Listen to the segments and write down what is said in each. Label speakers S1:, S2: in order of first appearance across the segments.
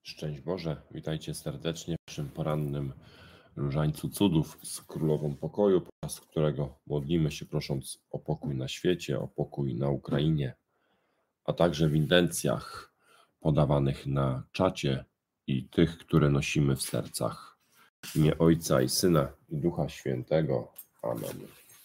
S1: Szczęść Boże, witajcie serdecznie w naszym porannym Różańcu Cudów z Królową Pokoju, podczas którego modlimy się prosząc o pokój na świecie, o pokój na Ukrainie, a także w intencjach podawanych na czacie i tych, które nosimy w sercach. W imię Ojca i Syna i Ducha Świętego. Amen.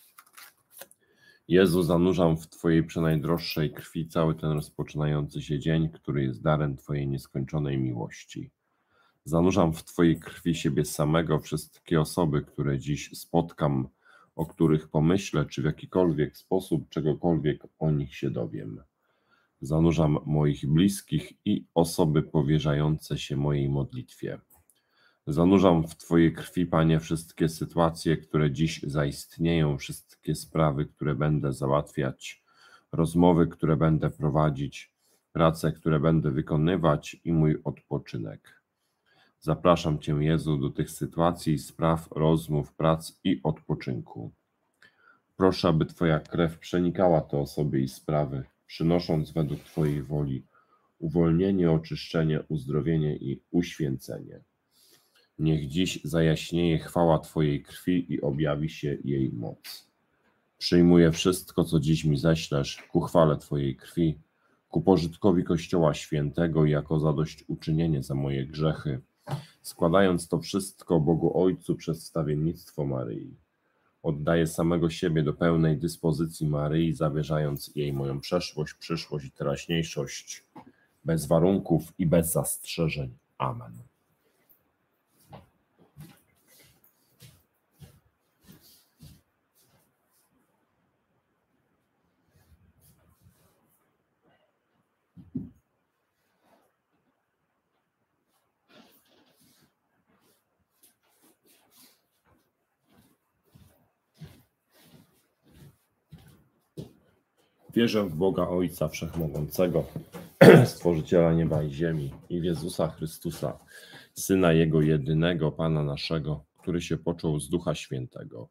S1: Jezu, zanurzam w Twojej przenajdroższej krwi cały ten rozpoczynający się dzień, który jest darem Twojej nieskończonej miłości. Zanurzam w Twojej krwi siebie samego, wszystkie osoby, które dziś spotkam, o których pomyślę, czy w jakikolwiek sposób czegokolwiek o nich się dowiem. Zanurzam moich bliskich i osoby powierzające się mojej modlitwie. Zanurzam w Twojej krwi, Panie, wszystkie sytuacje, które dziś zaistnieją, wszystkie sprawy, które będę załatwiać, rozmowy, które będę prowadzić, prace, które będę wykonywać i mój odpoczynek. Zapraszam Cię, Jezu, do tych sytuacji, spraw, rozmów, prac i odpoczynku. Proszę, aby Twoja krew przenikała te osoby i sprawy, przynosząc według Twojej woli uwolnienie, oczyszczenie, uzdrowienie i uświęcenie. Niech dziś zajaśnieje chwała Twojej krwi i objawi się jej moc. Przyjmuję wszystko, co dziś mi ześlesz, ku chwale Twojej krwi, ku pożytkowi Kościoła Świętego i jako zadośćuczynienie za moje grzechy, składając to wszystko Bogu Ojcu przez wstawiennictwo Maryi. Oddaję samego siebie do pełnej dyspozycji Maryi, zawierzając jej moją przeszłość, przyszłość i teraźniejszość, bez warunków i bez zastrzeżeń. Amen. Wierzę w Boga Ojca Wszechmogącego, Stworzyciela nieba i ziemi, i w Jezusa Chrystusa, Syna Jego jedynego, Pana naszego, który się począł z Ducha Świętego.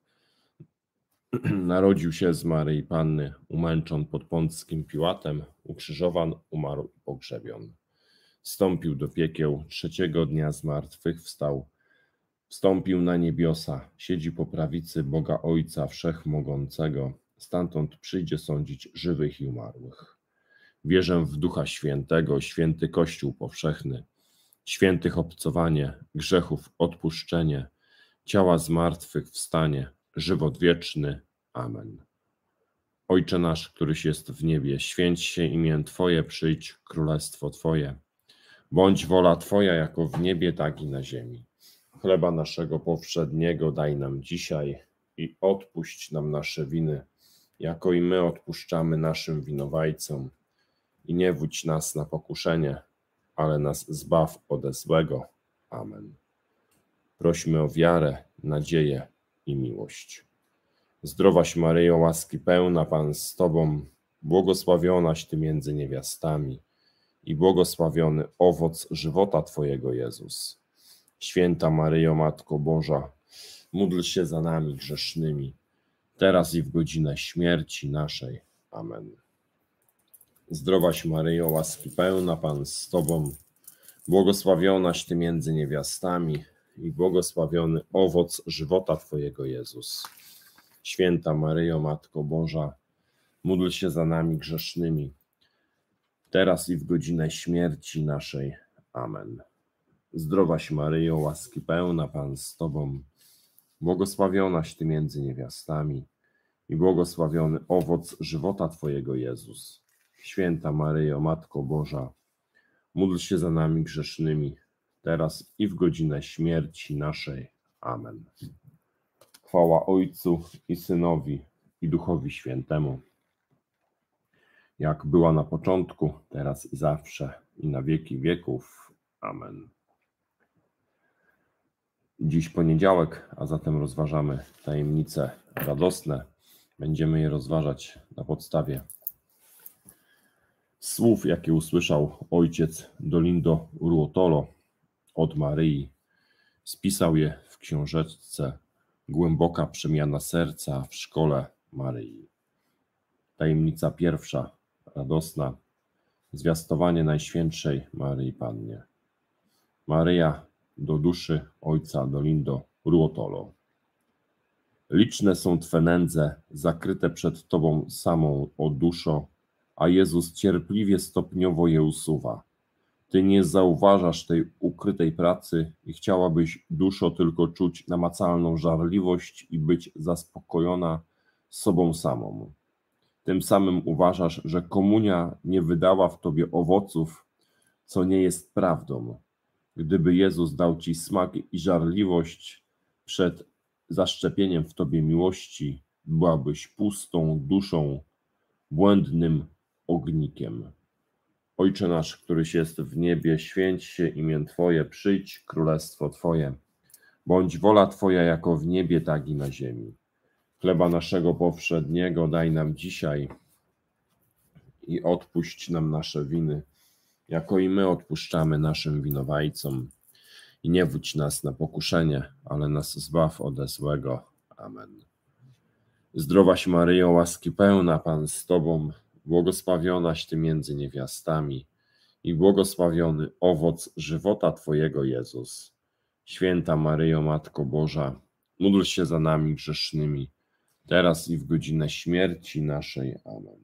S1: Narodził się z Maryi Panny, umęczon pod Pąckim Piłatem, ukrzyżowan, umarł i pogrzebion. Wstąpił do piekieł, trzeciego dnia zmartwychwstał, wstąpił na niebiosa, siedzi po prawicy Boga Ojca Wszechmogącego, stamtąd przyjdzie sądzić żywych i umarłych. Wierzę w Ducha Świętego, święty Kościół powszechny, świętych obcowanie, grzechów odpuszczenie, ciała zmartwychwstanie, żywot wieczny. Amen. Ojcze nasz, któryś jest w niebie, święć się imię Twoje, przyjdź królestwo Twoje. Bądź wola Twoja jako w niebie, tak i na ziemi. Chleba naszego powszedniego daj nam dzisiaj i odpuść nam nasze winy, jako i my odpuszczamy naszym winowajcom. I nie wódź nas na pokuszenie, ale nas zbaw ode złego. Amen. Prośmy o wiarę, nadzieję i miłość. Zdrowaś Maryjo, łaski pełna, Pan z Tobą, błogosławionaś Ty między niewiastami i błogosławiony owoc żywota Twojego, Jezus. Święta Maryjo, Matko Boża, módl się za nami grzesznymi, teraz i w godzinę śmierci naszej. Amen. Zdrowaś Maryjo, łaski pełna, Pan z Tobą, błogosławionaś Ty między niewiastami i błogosławiony owoc żywota Twojego, Jezus. Święta Maryjo, Matko Boża, módl się za nami grzesznymi, teraz i w godzinę śmierci naszej. Amen. Zdrowaś Maryjo, łaski pełna, Pan z Tobą, błogosławionaś Ty między niewiastami i błogosławiony owoc żywota Twojego, Jezus. Święta Maryjo, Matko Boża, módl się za nami grzesznymi, teraz i w godzinę śmierci naszej. Amen. Chwała Ojcu i Synowi i Duchowi Świętemu, jak była na początku, teraz i zawsze, i na wieki wieków. Amen. Dziś poniedziałek, a zatem rozważamy tajemnice radosne. Będziemy je rozważać na podstawie słów, jakie usłyszał ojciec Dolindo Ruotolo od Maryi. Spisał je w książeczce Głęboka przemiana serca w szkole Maryi. Tajemnica pierwsza, radosna, zwiastowanie Najświętszej Maryi Pannie. Maryja do duszy Ojca Dolindo Ruotolo. Liczne są Twe nędze, zakryte przed Tobą samą, o duszo, a Jezus cierpliwie stopniowo je usuwa. Ty nie zauważasz tej ukrytej pracy i chciałabyś, duszo, tylko czuć namacalną żarliwość i być zaspokojona sobą samą. Tym samym uważasz, że komunia nie wydała w Tobie owoców, co nie jest prawdą. Gdyby Jezus dał Ci smak i żarliwość przed zaszczepieniem w Tobie miłości, byłabyś pustą duszą, błędnym ognikiem. Ojcze nasz, któryś jest w niebie, święć się imię Twoje, przyjdź królestwo Twoje. Bądź wola Twoja jako w niebie, tak i na ziemi. Chleba naszego powszedniego daj nam dzisiaj i odpuść nam nasze winy, jako i my odpuszczamy naszym winowajcom. I nie wódź nas na pokuszenie, ale nas zbaw ode złego. Amen. Zdrowaś Maryjo, łaski pełna, Pan z Tobą, błogosławionaś Ty między niewiastami i błogosławiony owoc żywota Twojego, Jezus. Święta Maryjo, Matko Boża, módl się za nami grzesznymi, teraz i w godzinę śmierci naszej. Amen.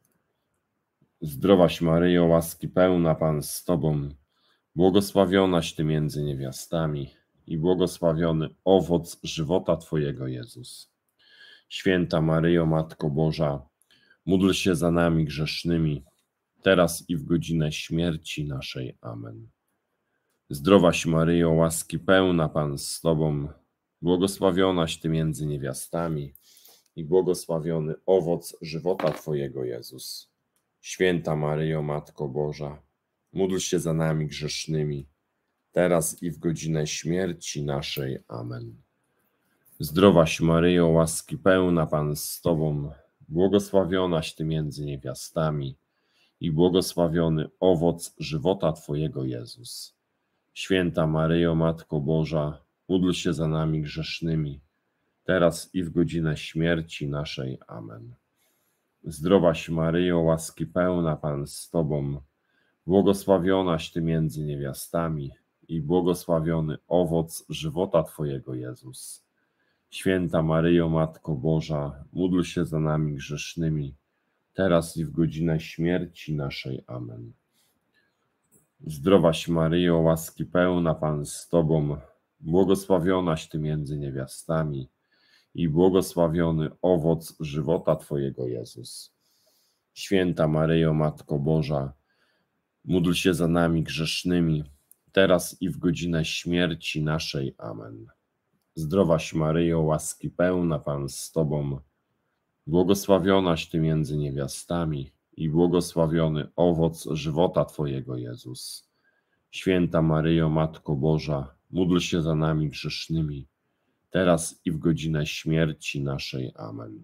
S1: Zdrowaś Maryjo, łaski pełna, Pan z Tobą, błogosławionaś Ty między niewiastami i błogosławiony owoc żywota Twojego, Jezus. Święta Maryjo, Matko Boża, módl się za nami grzesznymi, teraz i w godzinę śmierci naszej. Amen. Zdrowaś Maryjo, łaski pełna, Pan z Tobą, błogosławionaś Ty między niewiastami i błogosławiony owoc żywota Twojego, Jezus. Święta Maryjo, Matko Boża, módl się za nami grzesznymi, teraz i w godzinę śmierci naszej. Amen. Zdrowaś Maryjo, łaski pełna, Pan z Tobą, błogosławionaś Ty między niewiastami i błogosławiony owoc żywota Twojego, Jezus. Święta Maryjo, Matko Boża, módl się za nami grzesznymi, teraz i w godzinę śmierci naszej. Amen. Zdrowaś Maryjo, łaski pełna, Pan z Tobą, błogosławionaś Ty między niewiastami i błogosławiony owoc żywota Twojego, Jezus. Święta Maryjo, Matko Boża, módl się za nami grzesznymi, teraz i w godzinę śmierci naszej. Amen. Zdrowaś Maryjo, łaski pełna, Pan z Tobą, błogosławionaś Ty między niewiastami i błogosławiony owoc żywota Twojego, Jezus. Święta Maryjo, Matko Boża, módl się za nami grzesznymi, teraz i w godzinę śmierci naszej. Amen. Zdrowaś Maryjo, łaski pełna, Pan z Tobą, błogosławionaś Ty między niewiastami i błogosławiony owoc żywota Twojego, Jezus. Święta Maryjo, Matko Boża, módl się za nami grzesznymi, teraz i w godzinę śmierci naszej. Amen.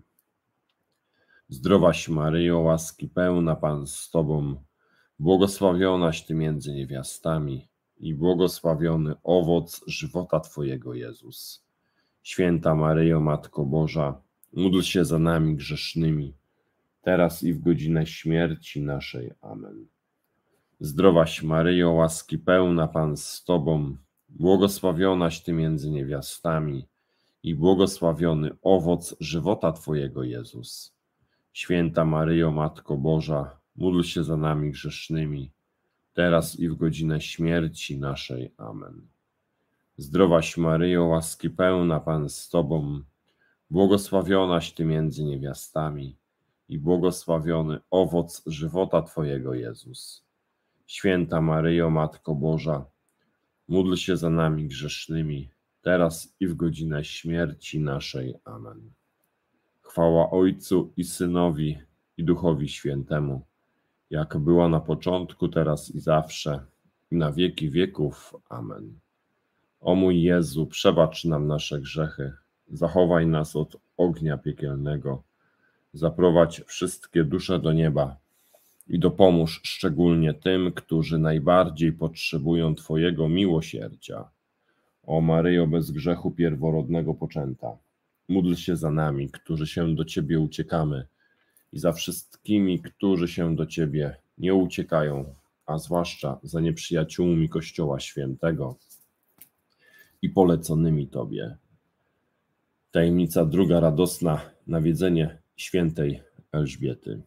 S1: Zdrowaś Maryjo, łaski pełna, Pan z Tobą, błogosławionaś Ty między niewiastami i błogosławiony owoc żywota Twojego, Jezus. Święta Maryjo, Matko Boża, módl się za nami grzesznymi, teraz i w godzinę śmierci naszej. Amen. Zdrowaś Maryjo, łaski pełna, Pan z Tobą, błogosławionaś Ty między niewiastami i błogosławiony owoc żywota Twojego, Jezus. Święta Maryjo, Matko Boża, módl się za nami grzesznymi, teraz i w godzinę śmierci naszej. Amen. Zdrowaś Maryjo, łaski pełna, Pan z Tobą, błogosławionaś Ty między niewiastami i błogosławiony owoc żywota Twojego, Jezus. Święta Maryjo, Matko Boża, módl się za nami grzesznymi, teraz i w godzinę śmierci naszej. Amen. Chwała Ojcu i Synowi i Duchowi Świętemu, jak była na początku, teraz i zawsze, i na wieki wieków. Amen. O mój Jezu, przebacz nam nasze grzechy, zachowaj nas od ognia piekielnego, zaprowadź wszystkie dusze do nieba i dopomóż szczególnie tym, którzy najbardziej potrzebują Twojego miłosierdzia. O Maryjo, bez grzechu pierworodnego poczęta, módl się za nami, którzy się do Ciebie uciekamy, i za wszystkimi, którzy się do Ciebie nie uciekają a zwłaszcza za nieprzyjaciółmi Kościoła Świętego i poleconymi Tobie. Tajemnica druga radosna, nawiedzenie świętej Elżbiety.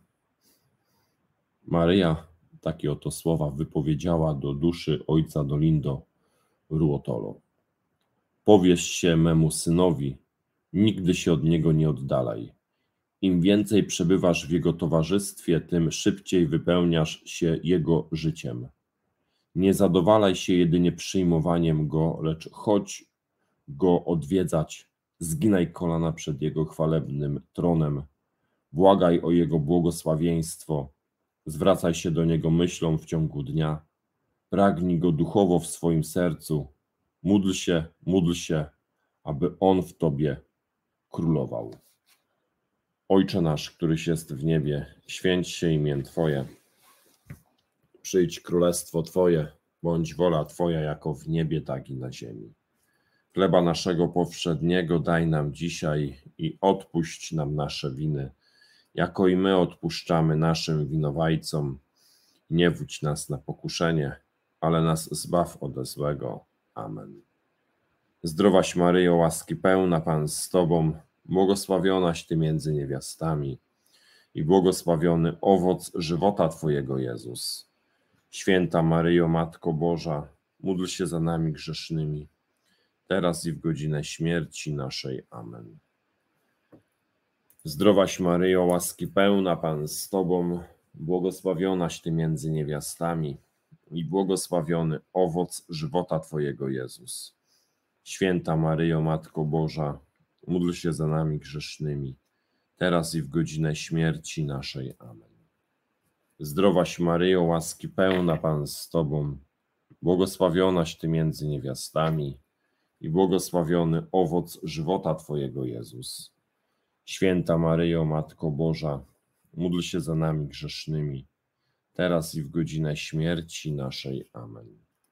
S1: Maryja takie oto słowa wypowiedziała do duszy ojca Dolindo Ruotolo. Powierz się memu synowi, nigdy się od niego nie oddalaj. Im więcej przebywasz w jego towarzystwie, tym szybciej wypełniasz się jego życiem. Nie zadowalaj się jedynie przyjmowaniem go, lecz chodź go odwiedzać, zginaj kolana przed jego chwalebnym tronem, błagaj o jego błogosławieństwo, zwracaj się do niego myślą w ciągu dnia, pragnij go duchowo w swoim sercu, módl się, aby on w tobie królował. Ojcze nasz, któryś jest w niebie, święć się imię Twoje. Przyjdź królestwo Twoje, bądź wola Twoja jako w niebie, tak i na ziemi. Chleba naszego powszedniego daj nam dzisiaj i odpuść nam nasze winy, jako i my odpuszczamy naszym winowajcom. Nie wódź nas na pokuszenie, ale nas zbaw ode złego. Amen. Zdrowaś Maryjo, łaski pełna, Pan z Tobą, błogosławionaś Ty między niewiastami i błogosławiony owoc żywota Twojego, Jezus. Święta Maryjo, Matko Boża, módl się za nami grzesznymi, teraz i w godzinę śmierci naszej. Amen. Zdrowaś Maryjo, łaski pełna, Pan z Tobą, błogosławionaś Ty między niewiastami i błogosławiony owoc żywota Twojego, Jezus. Święta Maryjo, Matko Boża, módl się za nami grzesznymi, teraz i w godzinę śmierci naszej. Amen. Zdrowaś Maryjo, łaski pełna, Pan z Tobą, błogosławionaś Ty między niewiastami i błogosławiony owoc żywota Twojego, Jezus. Święta Maryjo, Matko Boża, módl się za nami grzesznymi, teraz i w godzinę śmierci naszej. Amen.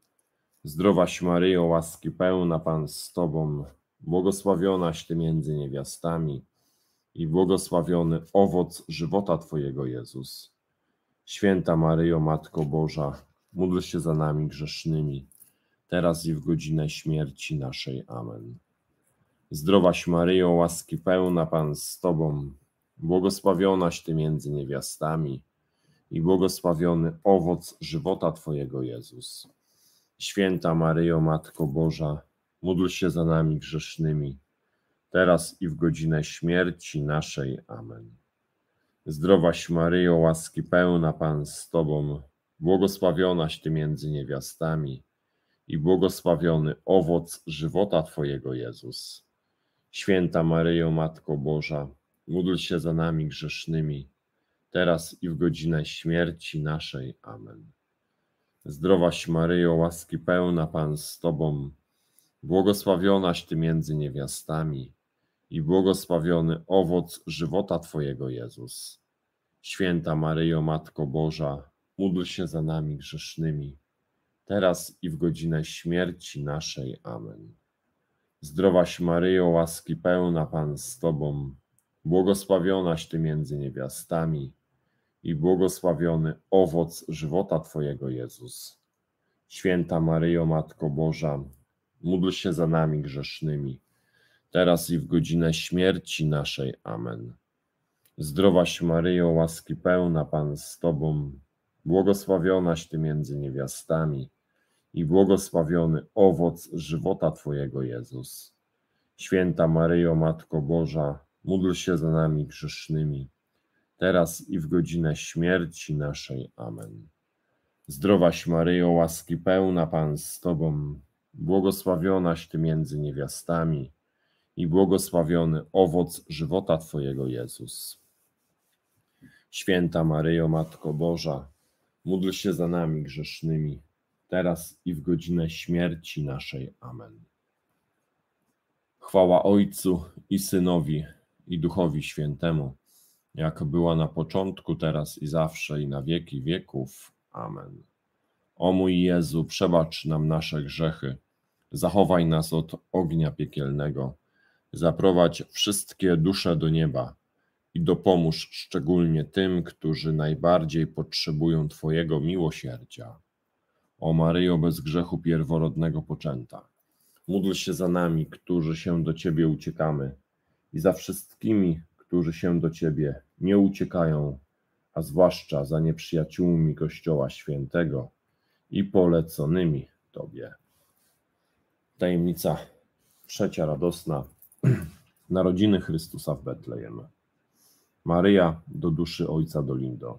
S1: Zdrowaś Maryjo, łaski pełna, Pan z Tobą, błogosławionaś Ty między niewiastami i błogosławiony owoc żywota Twojego, Jezus. Święta Maryjo, Matko Boża, módl się za nami grzesznymi, teraz i w godzinę śmierci naszej. Amen. Zdrowaś Maryjo, łaski pełna, Pan z Tobą, błogosławionaś Ty między niewiastami i błogosławiony owoc żywota Twojego, Jezus. Święta Maryjo, Matko Boża, módl się za nami grzesznymi, teraz i w godzinę śmierci naszej. Amen. Zdrowaś Maryjo, łaski pełna, Pan z Tobą, błogosławionaś Ty między niewiastami i błogosławiony owoc żywota Twojego, Jezus. Święta Maryjo, Matko Boża, módl się za nami grzesznymi, teraz i w godzinę śmierci naszej. Amen. Zdrowaś Maryjo, łaski pełna, Pan z Tobą, błogosławionaś Ty między niewiastami i błogosławiony owoc żywota Twojego, Jezus. Święta Maryjo, Matko Boża, módl się za nami grzesznymi, teraz i w godzinę śmierci naszej. Amen. Zdrowaś Maryjo, łaski pełna, Pan z Tobą, błogosławionaś Ty między niewiastami i błogosławiony owoc żywota Twojego, Jezus. Święta Maryjo, Matko Boża, módl się za nami grzesznymi, teraz i w godzinę śmierci naszej. Amen. Zdrowaś Maryjo, łaski pełna, Pan z Tobą, błogosławionaś Ty między niewiastami i błogosławiony owoc żywota Twojego, Jezus. Święta Maryjo, Matko Boża, módl się za nami grzesznymi, teraz i w godzinę śmierci naszej. Amen. Zdrowaś Maryjo, łaski pełna, Pan z Tobą, błogosławionaś Ty między niewiastami i błogosławiony owoc żywota Twojego, Jezus. Święta Maryjo, Matko Boża, módl się za nami grzesznymi, teraz i w godzinę śmierci naszej. Amen. Chwała Ojcu i Synowi i Duchowi Świętemu, jak była na początku, teraz i zawsze, i na wieki wieków. Amen. O mój Jezu, przebacz nam nasze grzechy, zachowaj nas od ognia piekielnego, zaprowadź wszystkie dusze do nieba i dopomóż szczególnie tym, którzy najbardziej potrzebują Twojego miłosierdzia. O Maryjo, bez grzechu pierworodnego poczęta, módl się za nami, którzy się do Ciebie uciekamy, i za wszystkimi, którzy się do Ciebie nie uciekają, a zwłaszcza za nieprzyjaciółmi Kościoła Świętego i poleconymi Tobie. Tajemnica trzecia radosna. Narodziny Chrystusa w Betlejem. Maryja do duszy ojca Dolindo.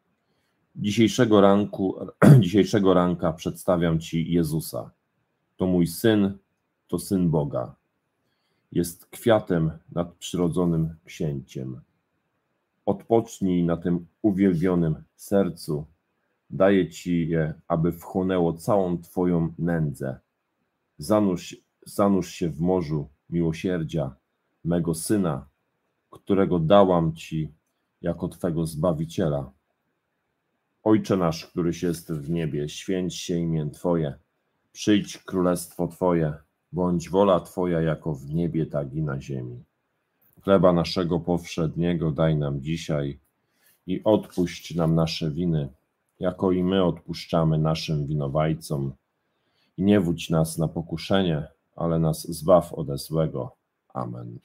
S1: Dzisiejszego ranka przedstawiam Ci Jezusa. To mój Syn, to Syn Boga. Jest kwiatem nadprzyrodzonym księciem. Odpocznij na tym uwielbionym sercu. Daję Ci je, aby wchłonęło całą Twoją nędzę. Zanurz się w morzu miłosierdzia mego Syna, którego dałam Ci jako Twego Zbawiciela. Ojcze nasz, któryś jest w niebie, święć się imię Twoje. Przyjdź królestwo Twoje, bądź wola Twoja jako w niebie, tak i na ziemi. Chleba naszego powszedniego daj nam dzisiaj i odpuść nam nasze winy, jako i my odpuszczamy naszym winowajcom. I nie wódź nas na pokuszenie, ale nas zbaw ode złego. Amen.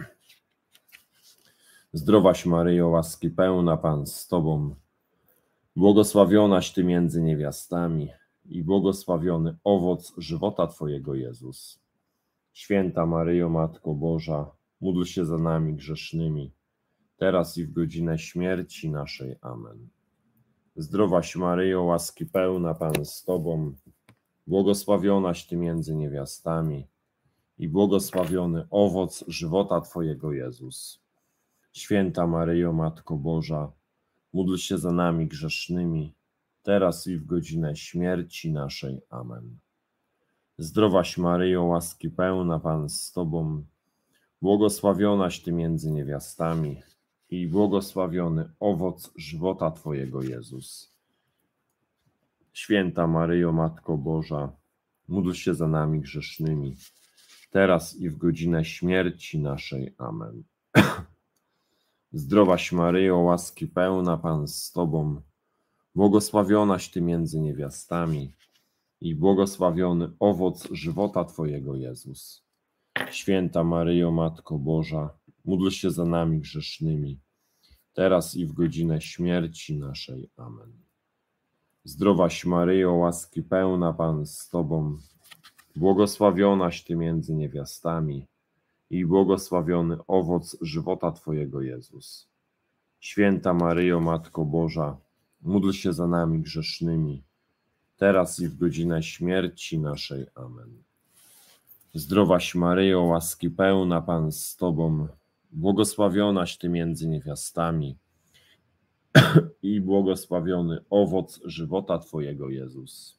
S1: Zdrowaś Maryjo, łaski pełna, Pan z Tobą, błogosławionaś Ty między niewiastami i błogosławiony owoc żywota Twojego, Jezus. Święta Maryjo, Matko Boża, módl się za nami grzesznymi, teraz i w godzinę śmierci naszej. Amen. Zdrowaś Maryjo, łaski pełna, Pan z Tobą, błogosławionaś Ty między niewiastami i błogosławiony owoc żywota Twojego, Jezus. Święta Maryjo, Matko Boża, módl się za nami grzesznymi, teraz i w godzinę śmierci naszej. Amen. Zdrowaś Maryjo, łaski pełna, Pan z Tobą, błogosławionaś Ty między niewiastami i błogosławiony owoc żywota Twojego, Jezus. Święta Maryjo, Matko Boża, módl się za nami grzesznymi, teraz i w godzinę śmierci naszej. Amen. Zdrowaś Maryjo, łaski pełna, Pan z Tobą, błogosławionaś Ty między niewiastami i błogosławiony owoc żywota Twojego, Jezus. Święta Maryjo, Matko Boża, módl się za nami grzesznymi, teraz i w godzinę śmierci naszej. Amen. Zdrowaś Maryjo, łaski pełna, Pan z Tobą, błogosławionaś Ty między niewiastami i błogosławiony owoc żywota Twojego, Jezus. Święta Maryjo, Matko Boża, módl się za nami grzesznymi, teraz i w godzinę śmierci naszej. Amen. Zdrowaś Maryjo, łaski pełna, Pan z Tobą, błogosławionaś Ty między niewiastami i błogosławiony owoc żywota Twojego, Jezus.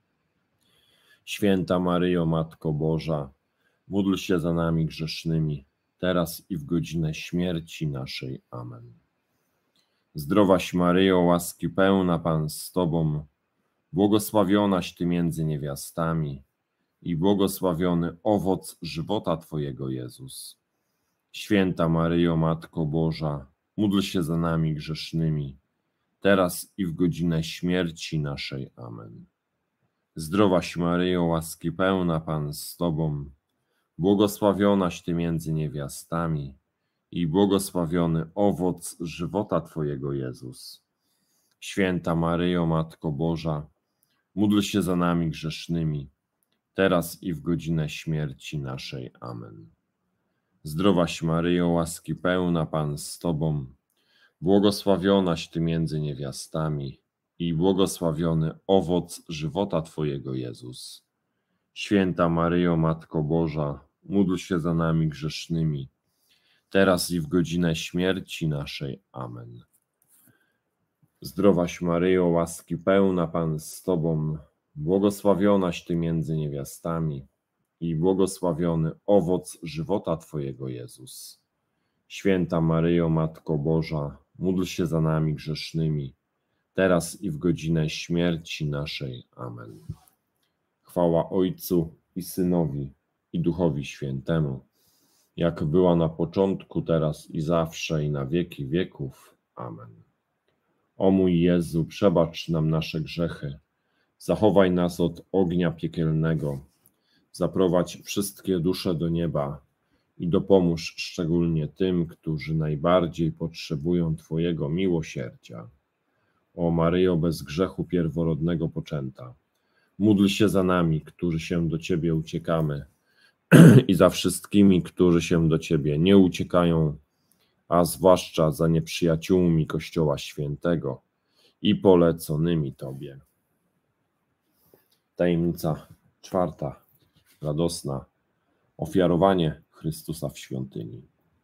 S1: Święta Maryjo, Matko Boża, módl się za nami grzesznymi, teraz i w godzinę śmierci naszej. Amen. Zdrowaś Maryjo, łaski pełna, Pan z Tobą, błogosławionaś Ty między niewiastami i błogosławiony owoc żywota Twojego, Jezus. Święta Maryjo, Matko Boża, módl się za nami grzesznymi, teraz i w godzinę śmierci naszej. Amen. Zdrowaś Maryjo, łaski pełna, Pan z Tobą, błogosławionaś Ty między niewiastami i błogosławiony owoc żywota Twojego, Jezus. Święta Maryjo, Matko Boża, módl się za nami grzesznymi, teraz i w godzinę śmierci naszej. Amen. Zdrowaś Maryjo, łaski pełna, Pan z Tobą, błogosławionaś Ty między niewiastami i błogosławiony owoc żywota Twojego, Jezus. Święta Maryjo, Matko Boża, módl się za nami grzesznymi, teraz i w godzinę śmierci naszej. Amen. Zdrowaś Maryjo, łaski pełna, Pan z Tobą, błogosławionaś Ty między niewiastami i błogosławiony owoc żywota Twojego, Jezus. Święta Maryjo, Matko Boża, módl się za nami grzesznymi, teraz i w godzinę śmierci naszej. Amen. Chwała Ojcu i Synowi i Duchowi Świętemu, jak była na początku, teraz i zawsze, i na wieki wieków. Amen. O mój Jezu, przebacz nam nasze grzechy, zachowaj nas od ognia piekielnego, zaprowadź wszystkie dusze do nieba i dopomóż szczególnie tym, którzy najbardziej potrzebują Twojego miłosierdzia. O Maryjo, bez grzechu pierworodnego poczęta, módl się za nami, którzy się do Ciebie uciekamy, i za wszystkimi, którzy się do Ciebie nie uciekają, a zwłaszcza za nieprzyjaciółmi Kościoła Świętego i poleconymi Tobie. Tajemnica czwarta, radosna, ofiarowanie Chrystusa w świątyni.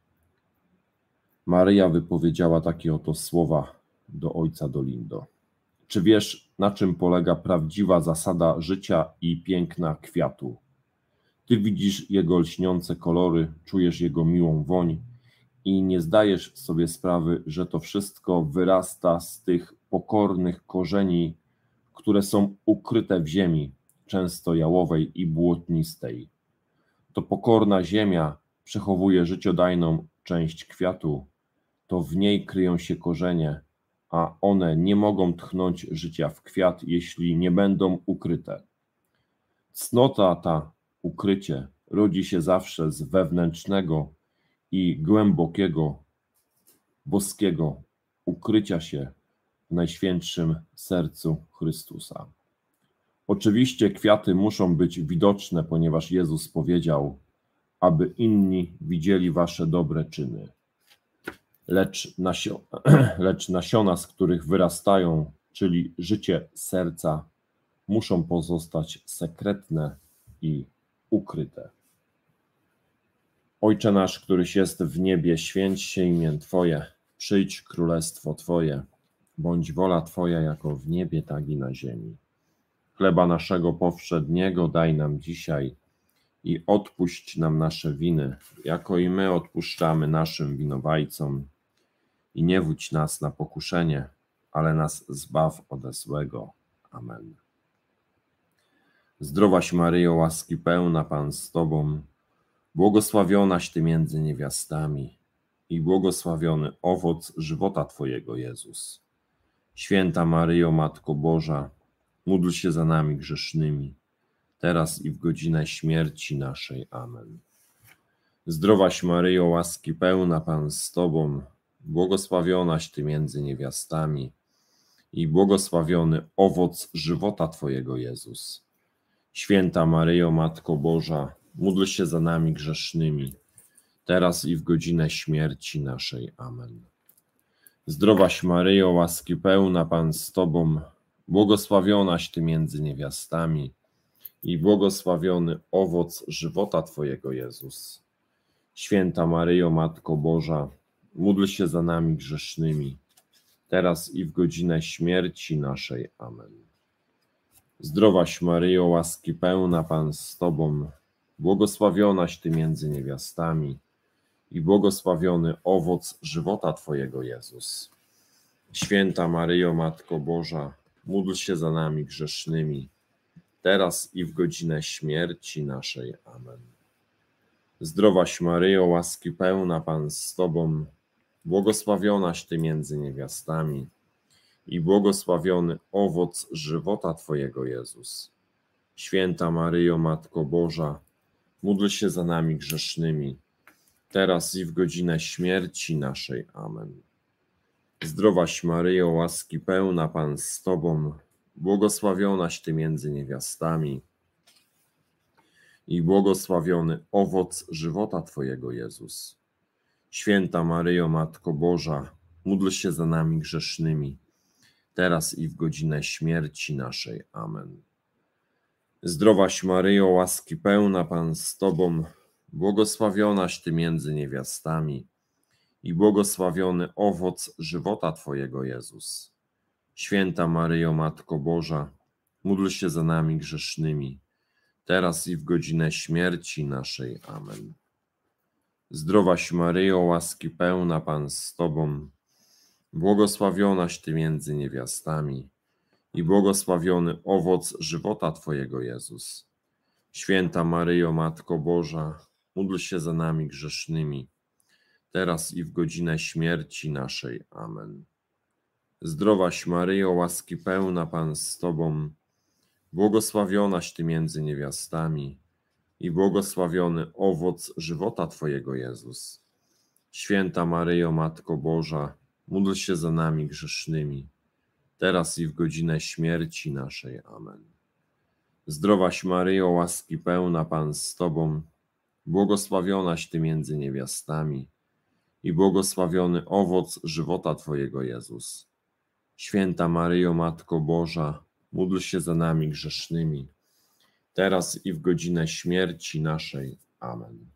S1: Maryja wypowiedziała takie oto słowa do ojca Dolindo. Czy wiesz, na czym polega prawdziwa zasada życia i piękna kwiatu? Ty widzisz jego lśniące kolory, czujesz jego miłą woń i nie zdajesz sobie sprawy, że to wszystko wyrasta z tych pokornych korzeni, które są ukryte w ziemi, często jałowej i błotnistej. To pokorna ziemia przechowuje życiodajną część kwiatu, to w niej kryją się korzenie, a one nie mogą tchnąć życia w kwiat, jeśli nie będą ukryte. Cnota ta, ukrycie, rodzi się zawsze z wewnętrznego i głębokiego, boskiego ukrycia się w Najświętszym Sercu Chrystusa. Oczywiście kwiaty muszą być widoczne, ponieważ Jezus powiedział, aby inni widzieli wasze dobre czyny. Lecz nasiona, z których wyrastają, czyli życie serca, muszą pozostać sekretne i ukryte. Ojcze nasz, któryś jest w niebie, święć się imię Twoje, przyjdź królestwo Twoje, bądź wola Twoja jako w niebie, tak i na ziemi. Chleba naszego powszedniego daj nam dzisiaj i odpuść nam nasze winy, jako i my odpuszczamy naszym winowajcom. I nie wódź nas na pokuszenie, ale nas zbaw ode złego. Amen. Zdrowaś Maryjo, łaski pełna, Pan z Tobą, błogosławionaś Ty między niewiastami i błogosławiony owoc żywota Twojego, Jezus. Święta Maryjo, Matko Boża, módl się za nami grzesznymi, teraz i w godzinę śmierci naszej. Amen. Zdrowaś Maryjo, łaski pełna, Pan z Tobą, błogosławionaś Ty między niewiastami i błogosławiony owoc żywota Twojego, Jezus. Święta Maryjo, Matko Boża, módl się za nami grzesznymi, teraz i w godzinę śmierci naszej. Amen. Zdrowaś Maryjo, łaski pełna, Pan z Tobą, błogosławionaś Ty między niewiastami i błogosławiony owoc żywota Twojego, Jezus. Święta Maryjo, Matko Boża, módl się za nami grzesznymi, teraz i w godzinę śmierci naszej. Amen. Zdrowaś Maryjo, łaski pełna, Pan z Tobą, błogosławionaś Ty między niewiastami i błogosławiony owoc żywota Twojego, Jezus. Święta Maryjo, Matko Boża, módl się za nami grzesznymi, teraz i w godzinę śmierci naszej. Amen. Zdrowaś Maryjo, łaski pełna, Pan z Tobą, błogosławionaś Ty między niewiastami i błogosławiony owoc żywota Twojego, Jezus. Święta Maryjo, Matko Boża, módl się za nami grzesznymi, teraz i w godzinę śmierci naszej. Amen. Zdrowaś Maryjo, łaski pełna, Pan z Tobą, błogosławionaś Ty między niewiastami i błogosławiony owoc żywota Twojego, Jezus. Święta Maryjo, Matko Boża, módl się za nami grzesznymi, teraz i w godzinę śmierci naszej. Amen. Zdrowaś Maryjo, łaski pełna, Pan z Tobą, błogosławionaś Ty między niewiastami i błogosławiony owoc żywota Twojego, Jezus. Święta Maryjo, Matko Boża, módl się za nami grzesznymi, teraz i w godzinę śmierci naszej. Amen. Zdrowaś Maryjo, łaski pełna, Pan z Tobą, błogosławionaś Ty między niewiastami i błogosławiony owoc żywota Twojego, Jezus. Święta Maryjo, Matko Boża, módl się za nami grzesznymi, teraz i w godzinę śmierci naszej. Amen. Zdrowaś Maryjo, łaski pełna, Pan z Tobą, błogosławionaś Ty między niewiastami i błogosławiony owoc żywota Twojego, Jezus. Święta Maryjo, Matko Boża, módl się za nami grzesznymi, teraz i w godzinę śmierci naszej. Amen. Zdrowaś Maryjo, łaski pełna, Pan z Tobą, błogosławionaś Ty między niewiastami i błogosławiony owoc żywota Twojego, Jezus. Święta Maryjo, Matko Boża, módl się za nami grzesznymi, teraz i w godzinę śmierci naszej. Amen.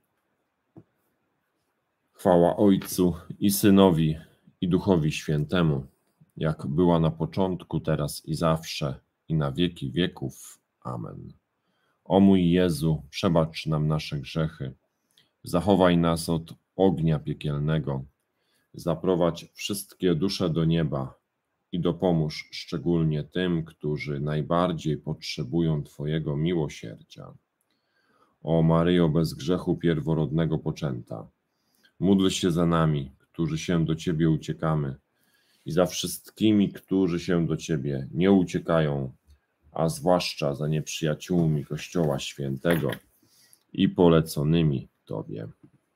S1: Chwała Ojcu i Synowi, i Duchowi Świętemu, jak była na początku, teraz i zawsze, i na wieki wieków. Amen. O mój Jezu, przebacz nam nasze grzechy, zachowaj nas od ognia piekielnego, zaprowadź wszystkie dusze do nieba i dopomóż szczególnie tym, którzy najbardziej potrzebują Twojego miłosierdzia. O Maryjo, bez grzechu pierworodnego poczęta, módl się za nami, którzy się do Ciebie uciekamy, i za wszystkimi, którzy się do Ciebie nie uciekają, a zwłaszcza za nieprzyjaciółmi Kościoła Świętego i poleconymi Tobie.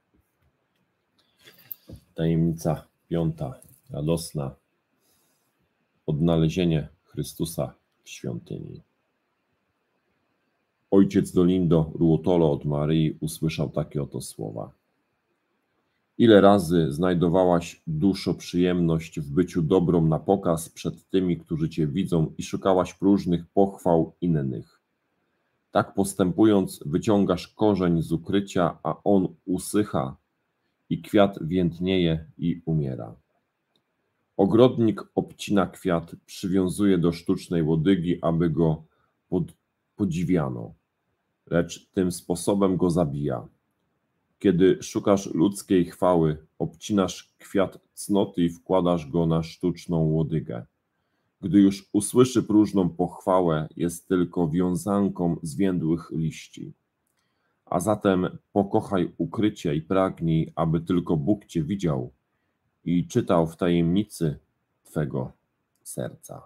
S1: Tajemnica piąta, radosna. Odnalezienie Chrystusa w świątyni. Ojciec Dolindo Ruotolo od Maryi usłyszał takie oto słowa. Ile razy znajdowałaś, duszo, przyjemność w byciu dobrą na pokaz przed tymi, którzy Cię widzą, i szukałaś próżnych pochwał innych. Tak postępując wyciągasz korzeń z ukrycia, a on usycha i kwiat więdnieje i umiera. Ogrodnik obcina kwiat, przywiązuje do sztucznej łodygi, aby go podziwiano, lecz tym sposobem go zabija. Kiedy szukasz ludzkiej chwały, obcinasz kwiat cnoty i wkładasz go na sztuczną łodygę. Gdy już usłyszy próżną pochwałę, jest tylko wiązanką zwiędłych liści. A zatem pokochaj ukrycie i pragnij, aby tylko Bóg Cię widział i czytał w tajemnicy Twego serca.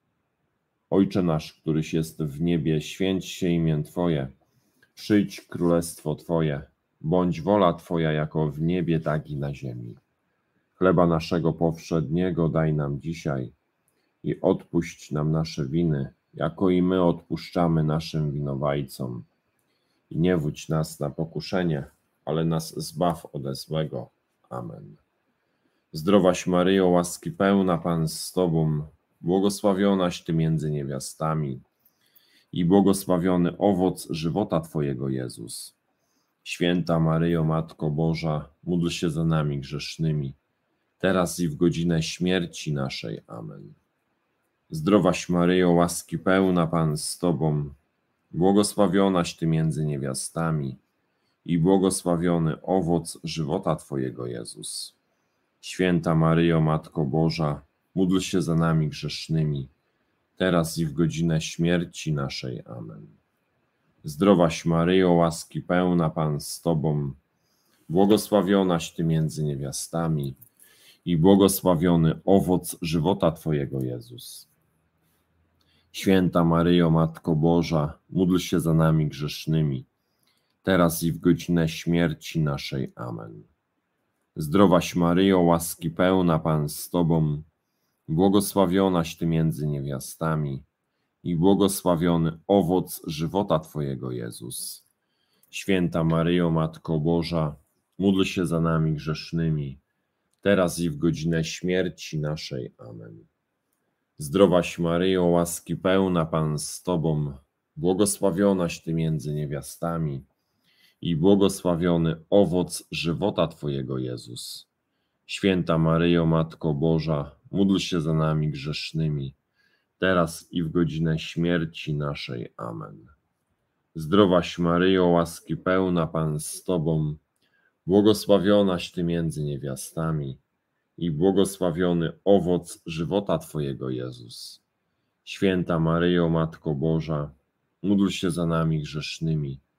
S1: Ojcze nasz, któryś jest w niebie, święć się imię Twoje, przyjdź królestwo Twoje, bądź wola Twoja jako w niebie, tak i na ziemi. Chleba naszego powszedniego daj nam dzisiaj i odpuść nam nasze winy, jako i my odpuszczamy naszym winowajcom. I nie wódź nas na pokuszenie, ale nas zbaw ode złego. Amen. Zdrowaś Maryjo, łaski pełna, Pan z Tobą, błogosławionaś Ty między niewiastami i błogosławiony owoc żywota Twojego, Jezus. Święta Maryjo, Matko Boża, módl się za nami grzesznymi, teraz i w godzinę śmierci naszej. Amen. Zdrowaś Maryjo, łaski pełna, Pan z Tobą, błogosławionaś Ty między niewiastami i błogosławiony owoc żywota Twojego, Jezus. Święta Maryjo, Matko Boża, módl się za nami grzesznymi, teraz i w godzinę śmierci naszej. Amen. Zdrowaś Maryjo, łaski pełna, Pan z Tobą, błogosławionaś Ty między niewiastami i błogosławiony owoc żywota Twojego, Jezus. Święta Maryjo, Matko Boża, módl się za nami grzesznymi, teraz i w godzinę śmierci naszej. Amen. Zdrowaś Maryjo, łaski pełna, Pan z Tobą, błogosławionaś Ty między niewiastami i błogosławiony owoc żywota Twojego, Jezus. Święta Maryjo, Matko Boża, módl się za nami grzesznymi, teraz i w godzinę śmierci naszej. Amen. Zdrowaś Maryjo, łaski pełna, Pan z Tobą, błogosławionaś Ty między niewiastami i błogosławiony owoc żywota Twojego, Jezus. Święta Maryjo, Matko Boża, módl się za nami grzesznymi, teraz i w godzinę śmierci naszej. Amen. Zdrowaś Maryjo, łaski pełna, Pan z Tobą, błogosławionaś Ty między niewiastami i błogosławiony owoc żywota Twojego, Jezus. Święta Maryjo, Matko Boża, módl się za nami grzesznymi,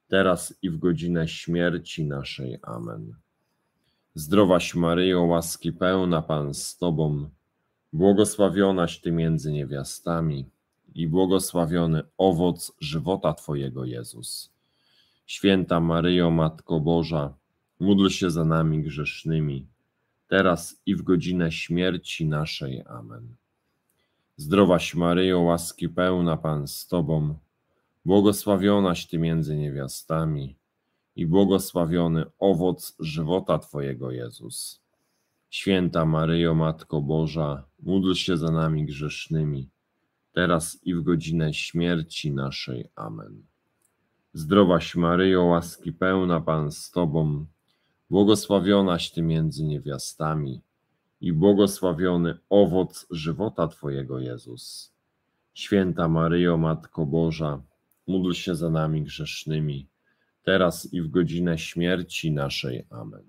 S1: teraz i w godzinę śmierci naszej. Amen. Zdrowaś Maryjo, łaski pełna, Pan z Tobą, błogosławionaś Ty między niewiastami i błogosławiony owoc żywota Twojego, Jezus. Święta Maryjo, Matko Boża, módl się za nami grzesznymi, teraz i w godzinę śmierci naszej. Amen. Zdrowaś Maryjo, łaski pełna, Pan z Tobą, błogosławionaś Ty między niewiastami i błogosławiony owoc żywota Twojego, Jezus. Święta Maryjo, Matko Boża, módl się za nami grzesznymi, teraz i w godzinę śmierci naszej. Amen. Zdrowaś Maryjo, łaski pełna, Pan z Tobą, błogosławionaś Ty między niewiastami i błogosławiony owoc żywota Twojego, Jezus. Święta Maryjo, Matko Boża, módl się za nami grzesznymi, teraz i w godzinę śmierci naszej. Amen.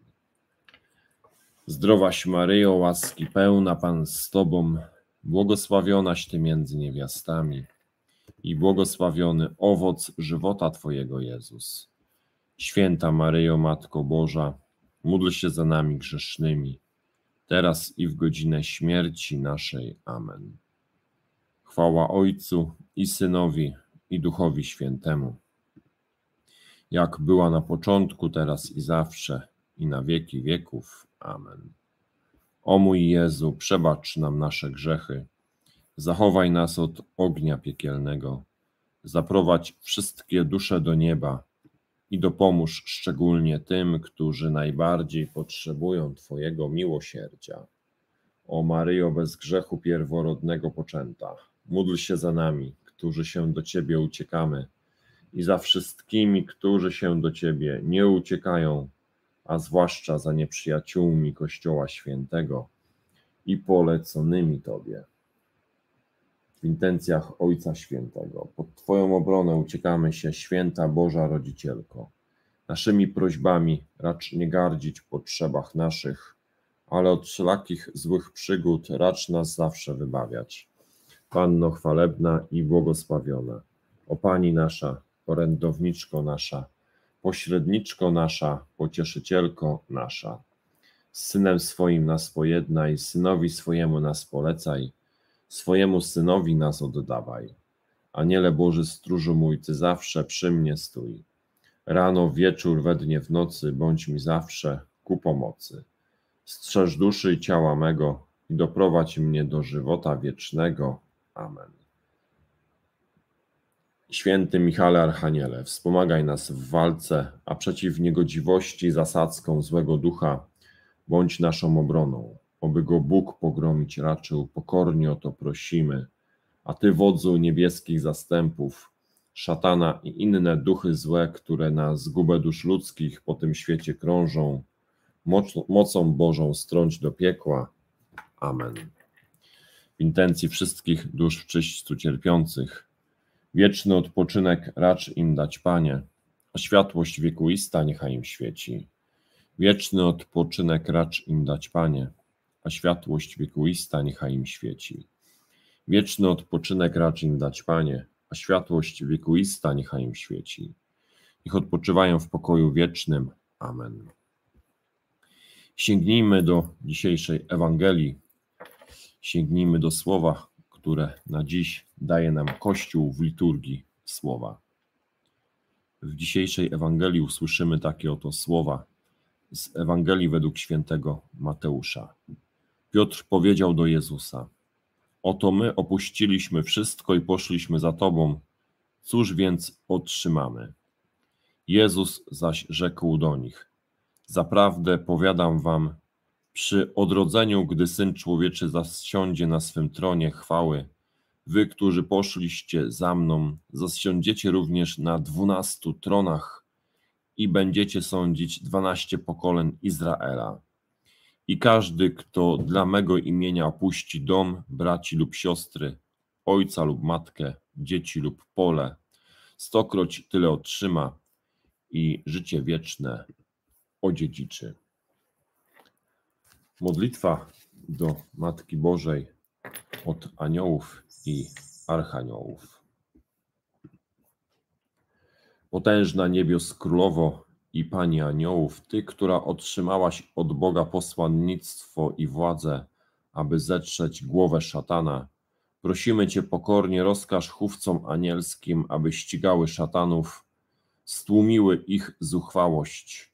S1: Zdrowaś Maryjo, łaski pełna, Pan z Tobą, błogosławionaś Ty między niewiastami i błogosławiony owoc żywota Twojego, Jezus. Święta Maryjo, Matko Boża, módl się za nami grzesznymi, teraz i w godzinę śmierci naszej. Amen. Chwała Ojcu i Synowi, i Duchowi Świętemu, jak była na początku, teraz i zawsze, i na wieki wieków. Amen. O mój Jezu, przebacz nam nasze grzechy, zachowaj nas od ognia piekielnego, zaprowadź wszystkie dusze do nieba i dopomóż szczególnie tym, którzy najbardziej potrzebują Twojego miłosierdzia. O Maryjo, bez grzechu pierworodnego poczęta, módl się za nami, którzy się do Ciebie uciekamy, i za wszystkimi, którzy się do Ciebie nie uciekają, a zwłaszcza za nieprzyjaciółmi Kościoła Świętego i poleconymi Tobie. W intencjach Ojca Świętego, pod Twoją obronę uciekamy się, Święta Boża Rodzicielko. Naszymi prośbami racz nie gardzić w potrzebach naszych, ale od wszelakich złych przygód racz nas zawsze wybawiać. Panno chwalebna i błogosławiona, o Pani nasza, orędowniczko nasza, pośredniczko nasza, pocieszycielko nasza. Z Synem swoim nas pojednaj, Synowi swojemu nas polecaj, swojemu Synowi nas oddawaj. Aniele Boży, stróżu mój, Ty zawsze przy mnie stój. Rano, wieczór, we dnie, w nocy, bądź mi zawsze ku pomocy. Strzeż duszy i ciała mego i doprowadź mnie do żywota wiecznego. Amen. Święty Michale Archaniele, wspomagaj nas w walce, a przeciw niegodziwości zasadzką złego ducha bądź naszą obroną. Oby go Bóg pogromić raczył, pokornie o to prosimy. A Ty, wodzu niebieskich zastępów, szatana i inne duchy złe, które na zgubę dusz ludzkich po tym świecie krążą, mocą Bożą strąć do piekła. Amen. W intencji wszystkich dusz w czyśćcu cierpiących, wieczny odpoczynek racz im dać, Panie, a światłość wiekuista niechaj im świeci. Wieczny odpoczynek racz im dać, Panie, a światłość wiekuista niechaj im świeci. Wieczny odpoczynek racz im dać, Panie, a światłość wiekuista niechaj im świeci. Niech odpoczywają w pokoju wiecznym. Amen. Sięgnijmy do dzisiejszej Ewangelii, sięgnijmy do słowa, które na dziś daje nam Kościół w liturgii słowa. W dzisiejszej Ewangelii usłyszymy takie oto słowa z Ewangelii według świętego Mateusza. Piotr powiedział do Jezusa: oto my opuściliśmy wszystko i poszliśmy za Tobą, cóż więc otrzymamy? Jezus zaś rzekł do nich: zaprawdę powiadam wam, przy odrodzeniu, gdy Syn Człowieczy zasiądzie na swym tronie chwały, wy, którzy poszliście za mną, zasiądziecie również na 12 tronach i będziecie sądzić 12 pokoleń Izraela. I każdy, kto dla mego imienia opuści dom, braci lub siostry, ojca lub matkę, dzieci lub pole, 100-kroć tyle otrzyma i życie wieczne odziedziczy. Modlitwa do Matki Bożej od aniołów i archaniołów. Potężna niebios królowo i Pani aniołów, Ty, która otrzymałaś od Boga posłannictwo i władzę, aby zetrzeć głowę szatana, prosimy Cię pokornie, rozkaż chówcom anielskim, aby ścigały szatanów, stłumiły ich zuchwałość,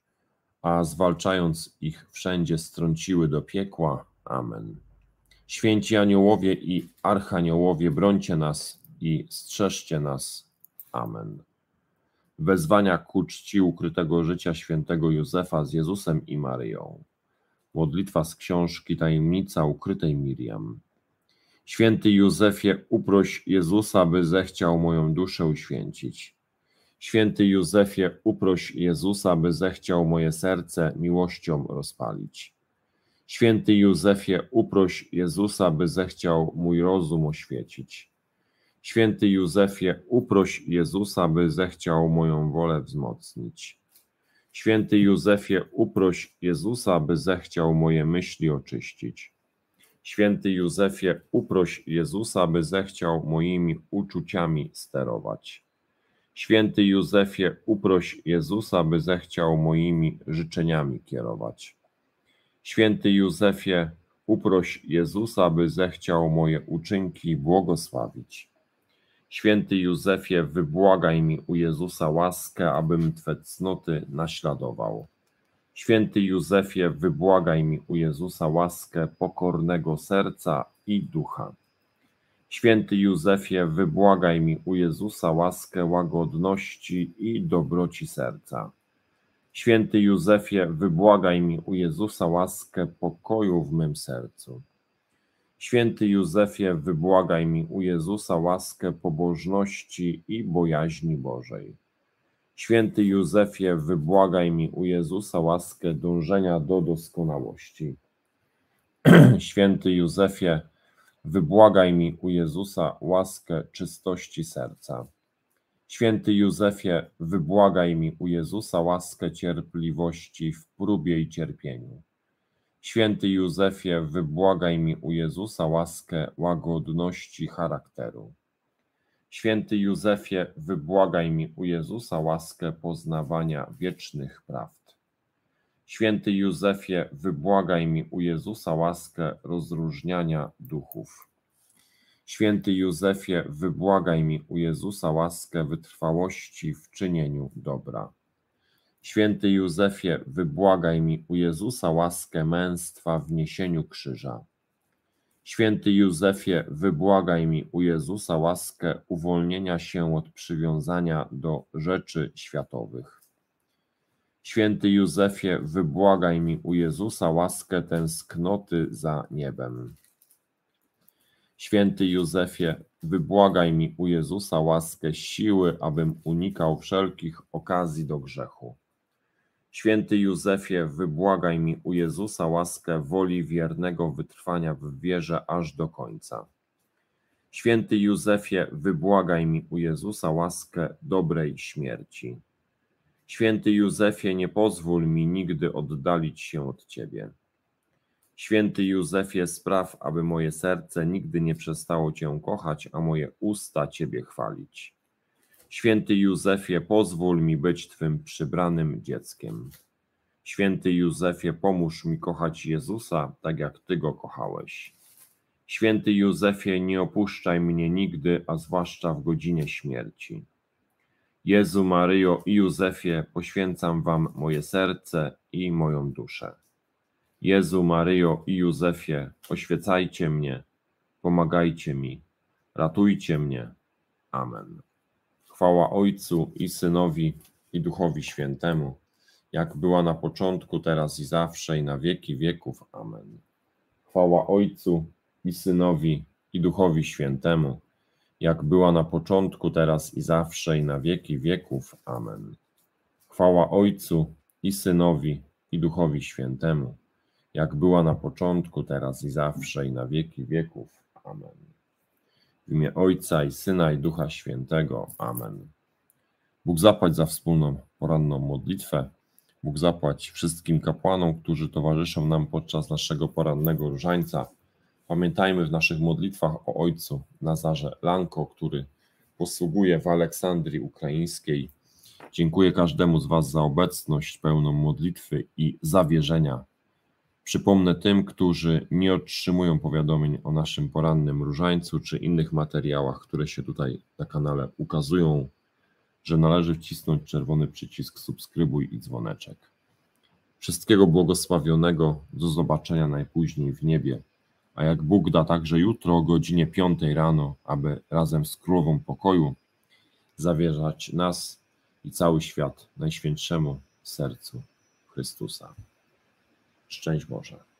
S1: a zwalczając ich wszędzie strąciły do piekła. Amen. Święci aniołowie i archaniołowie, brońcie nas i strzeżcie nas. Amen. Wezwania ku czci ukrytego życia świętego Józefa z Jezusem i Maryją. Modlitwa z książki Tajemnica ukrytej Miriam. Święty Józefie, uproś Jezusa, by zechciał moją duszę uświęcić. Święty Józefie, uproś Jezusa, by zechciał moje serce miłością rozpalić. Święty Józefie, uproś Jezusa, by zechciał mój rozum oświecić. Święty Józefie, uproś Jezusa, by zechciał moją wolę wzmocnić. Święty Józefie, uproś Jezusa, by zechciał moje myśli oczyścić. Święty Józefie, uproś Jezusa, by zechciał moimi uczuciami sterować. Święty Józefie, uproś Jezusa, by zechciał moimi życzeniami kierować. Święty Józefie, uproś Jezusa, by zechciał moje uczynki błogosławić. Święty Józefie, wybłagaj mi u Jezusa łaskę, abym Twe cnoty naśladował. Święty Józefie, wybłagaj mi u Jezusa łaskę pokornego serca i ducha. Święty Józefie, wybłagaj mi u Jezusa łaskę łagodności i dobroci serca. Święty Józefie, wybłagaj mi u Jezusa łaskę pokoju w mym sercu. Święty Józefie, wybłagaj mi u Jezusa łaskę pobożności i bojaźni Bożej. Święty Józefie, wybłagaj mi u Jezusa łaskę dążenia do doskonałości. Święty Józefie, wybłagaj mi u Jezusa łaskę czystości serca. Święty Józefie, wybłagaj mi u Jezusa łaskę cierpliwości w próbie i cierpieniu. Święty Józefie, wybłagaj mi u Jezusa łaskę łagodności charakteru. Święty Józefie, wybłagaj mi u Jezusa łaskę poznawania wiecznych prawd. Święty Józefie, wybłagaj mi u Jezusa łaskę rozróżniania duchów. Święty Józefie, wybłagaj mi u Jezusa łaskę wytrwałości w czynieniu dobra. Święty Józefie, wybłagaj mi u Jezusa łaskę męstwa w niesieniu krzyża. Święty Józefie, wybłagaj mi u Jezusa łaskę uwolnienia się od przywiązania do rzeczy światowych. Święty Józefie, wybłagaj mi u Jezusa łaskę tęsknoty za niebem. Święty Józefie, wybłagaj mi u Jezusa łaskę siły, abym unikał wszelkich okazji do grzechu. Święty Józefie, wybłagaj mi u Jezusa łaskę woli wiernego wytrwania w wierze aż do końca. Święty Józefie, wybłagaj mi u Jezusa łaskę dobrej śmierci. Święty Józefie, nie pozwól mi nigdy oddalić się od Ciebie. Święty Józefie, spraw, aby moje serce nigdy nie przestało Cię kochać, a moje usta Ciebie chwalić. Święty Józefie, pozwól mi być Twym przybranym dzieckiem. Święty Józefie, pomóż mi kochać Jezusa, tak jak Ty Go kochałeś. Święty Józefie, nie opuszczaj mnie nigdy, a zwłaszcza w godzinie śmierci. Jezu, Maryjo i Józefie, poświęcam Wam moje serce i moją duszę. Jezu, Maryjo i Józefie, oświecajcie mnie, pomagajcie mi, ratujcie mnie. Amen. Chwała Ojcu i Synowi i Duchowi Świętemu, jak była na początku, teraz i zawsze, i na wieki wieków. Amen. Chwała Ojcu i Synowi i Duchowi Świętemu, jak była na początku, teraz i zawsze, i na wieki wieków. Amen. Chwała Ojcu i Synowi i Duchowi Świętemu, jak była na początku, teraz i zawsze, i na wieki wieków. Amen. W imię Ojca i Syna i Ducha Świętego. Amen. Bóg zapłać za wspólną poranną modlitwę. Bóg zapłać wszystkim kapłanom, którzy towarzyszą nam podczas naszego porannego różańca. Pamiętajmy w naszych modlitwach o ojcu Nazarze Lanko, który posługuje w Aleksandrii Ukraińskiej Dziękuję każdemu z Was za obecność pełną modlitwy i zawierzenia. Przypomnę tym, którzy nie otrzymują powiadomień o naszym porannym różańcu czy innych materiałach, które się tutaj na kanale ukazują, że należy wcisnąć czerwony przycisk subskrybuj i dzwoneczek. Wszystkiego błogosławionego, do zobaczenia najpóźniej w niebie, a jak Bóg da, także jutro o godzinie 5 rano, aby razem z Królową Pokoju zawierzać nas i cały świat Najświętszemu Sercu Chrystusa. Szczęść Boże.